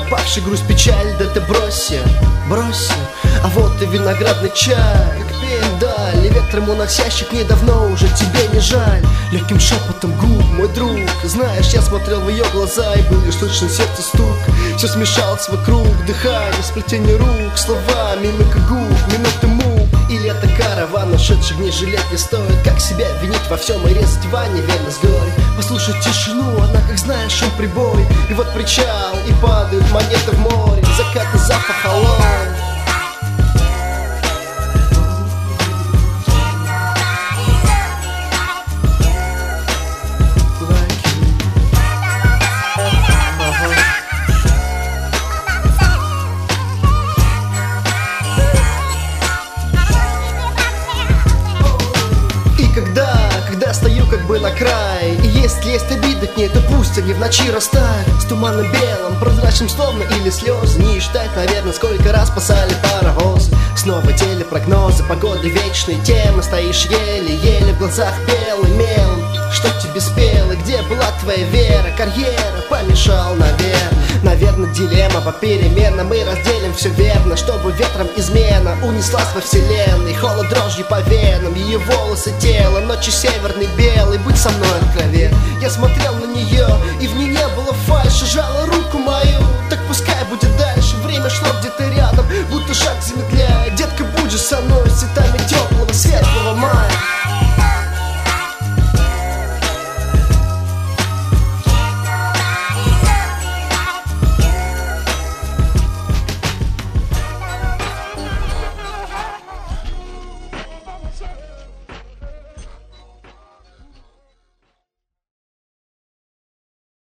пропавший грусть, печаль, да ты бросься, бросься. А вот и виноградный чай, как пень дали, ветром уносящий к ней давно уже тебе не жаль. Легким шепотом губ, мой друг, знаешь, я смотрел в ее глаза, и был лишь слышен сердце стук. Все смешалось вокруг, дыхание, сплетение рук, слова, мимика губ, минуты мук. Или это караван ушедших дней, жалеть не стоит. Как себя винить во всем и резать Ване верно с горя. Послушать тишину, она, как знаешь, шум прибой. И вот причал, и падают монеты в море. Закатный запах алоэ. Когда стою как бы на крае, и если есть обиды к ней, то пусть они в ночи растают. С туманом белым, прозрачным словно или слезы. Не считать, наверное, сколько раз спасали паровозы. Снова телепрогнозы, погоды вечные темы. Стоишь еле-еле, в глазах белым мелом. Что тебе спело, где была твоя вера? Карьера помешал, наверное, дилемма попеременно. Мы разделим все верно, чтобы ветром измена унеслась во вселенной. Холод дрожью по венам, ее волосы, тело, ночи северный белый. Будь со мной откровен. Я смотрел на нее, и в ней не было фальши. Жала руку мою, так пускай будет дальше. Время шло где-то рядом, будто шаг замедляет. Детка, будь же со мной с цветами теплого, светлого мая.